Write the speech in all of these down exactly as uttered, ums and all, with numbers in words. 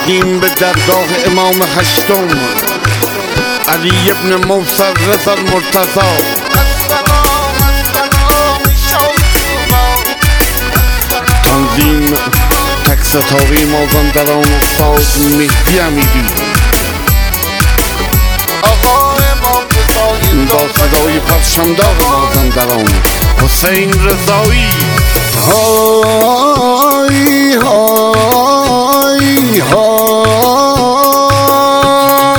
رفتیم به درگاه امام هشتم علی ابن موسی رضا المرتضی. تنظیم تک ستاره مازندران استاد مهدی امیری با صدای پرچمدار مازندران حسین رضایی. های های های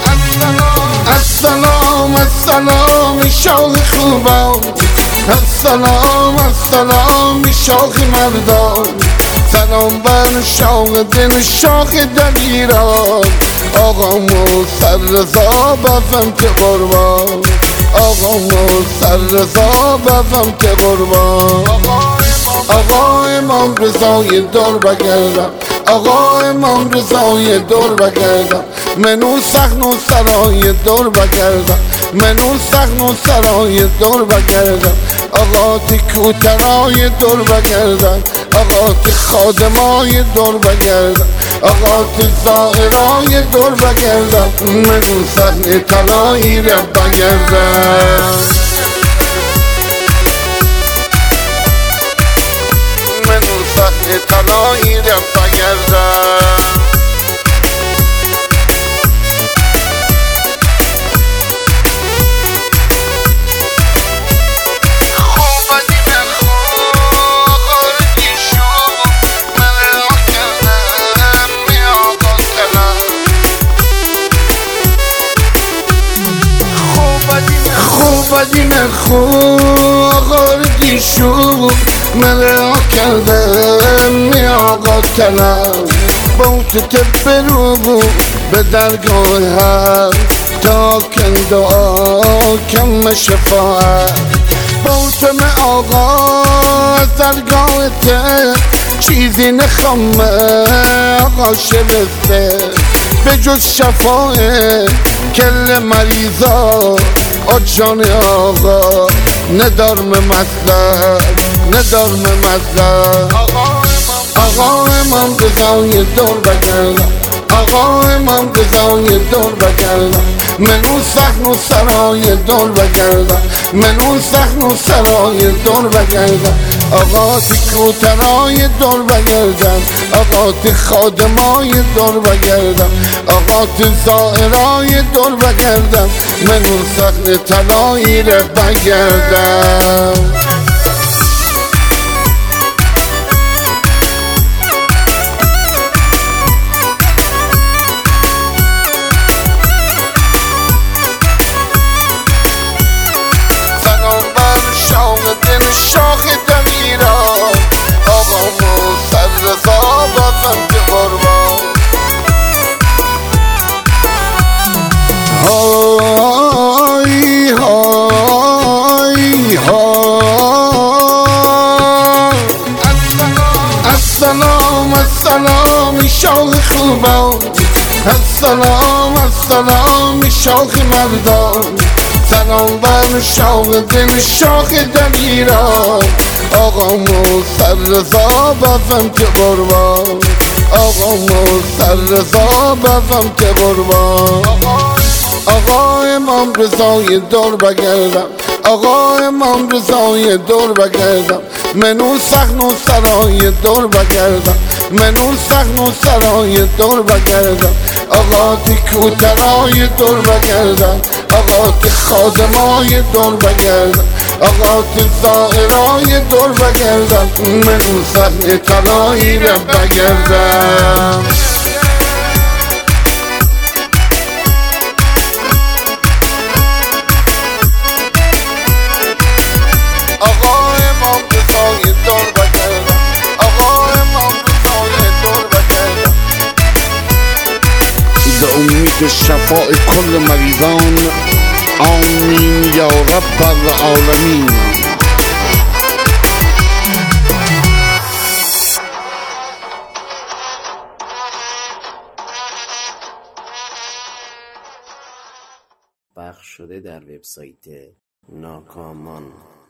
السلام السلام شاخ خوبان، السلام السلام شاخ مردان، سلام بر شاخ دل شاخ دلیران. آقا موسی رضا بفهم که قربان، آقا موسی رضا بفهم که قربان. آقا امام رضای دور بگردم، آقا امام رضای دور بگردم، منو سخن و سرای دور بگردم، منو سخن و سرای دور بگردم. آقا تی کوترای دور بگردم، آقا تی خادمای دور بگردم، آقا تی زائرای دور بگردم، منو سخن طلایی را بگردم، منو سخن طلایی را بگردم. بدیم خوب غردی شو مرا کردم می آقا تنم بوت تبرو به درگاه هر تا کن دعا کم شفاعت. بوتم آقا درگاه ته چیزی نخوام آقا شبسته به جز شفاعت کل مریضا. آ جان آقا ندارم مطلب ندارم مطلب. آقا امام رضای دور بگردم، آقا امام رضای دور بگردم، منو سخن و سرای دور بگردم، منو سخن و سرای دور بگردم. آقا تی کوترای دور بگردم، آقا تی خادمای دور بگردم، آقا تی زائرای دور بگردم، منو سخن طلایی را بگردم. شاخ دلیران آقا موسی رضا بفهم که قربان. های های های السلام السلام شاخ خوبان، السلام السلام شاخ مردان، سلام بر شاخ دل شاخ دلیران. آقا موسی رضا بفهم که قربان، آقا موسی رضا بفهم که قربان. آقا امام رضای دور بگردم، آقا امام رضای دور بگردم، منو سخن و سرای دور بگردم، منو سخن و سرای دور بگردم. آقا تی کوترای دور بگردم، آقا تی خادمای دور بگردم، آقا تی زائرای دور بگردم، منو سخن طلایی را بگردم. آقا امام رضای دور بگردم، آقا امام رضای دور بگردم. به امید شفاء کل مریضان آمین یا رب العالمین. پخش شده در وبسایت ناکامان.